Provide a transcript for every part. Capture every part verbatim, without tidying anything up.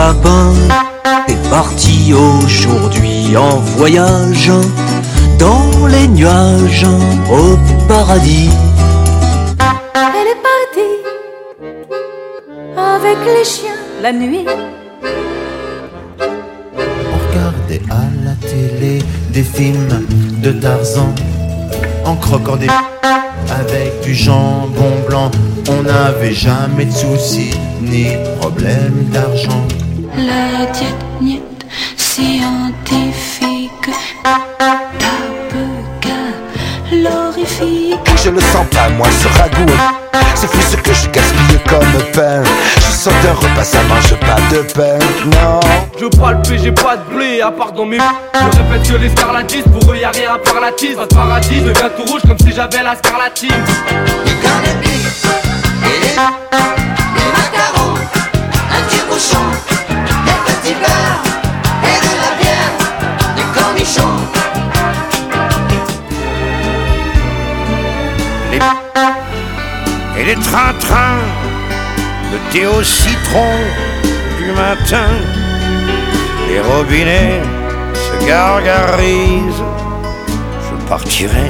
lapin est parti aujourd'hui en voyage dans les nuages au paradis. Elle est partie avec les chiens la nuit. On regardait à la télé des films de Tarzan en croquant des avec du jambon blanc. On n'avait jamais de soucis ni problème d'argent. La diète niet scientifique, peu calorifique. Je le sens pas moi ce ragoût. C'est fou ce que je gaspille comme pain. Je sors d'un repas, ça mange pas de pain, non. Je palpe, j'ai pas de blé à part dans mes. Je répète que les scarlatistes, pour eux y'a rien à part la tise. Votre paradis, je deviens tout rouge comme si j'avais la scarlatine. Du cannabis et des, des macarons, un petit bouchon, des petits beurres et de la bière, des cornichons. Les et les trains-trains, le thé au citron du matin, les robinets se gargarisent, je partirai.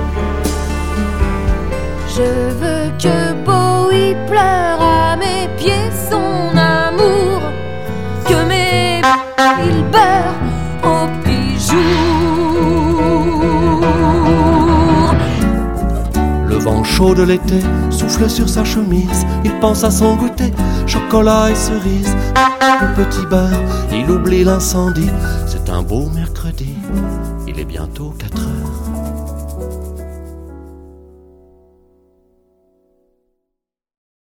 Je veux que Bowie pleure à mes pieds son amour, que mes il beurre au petit jour. Le vent chaud de l'été souffle sur sa chemise. Il pense à son goûter, chocolat et cerise. Le petit beurre, il oublie l'incendie. C'est un beau mercredi, il est bientôt quatre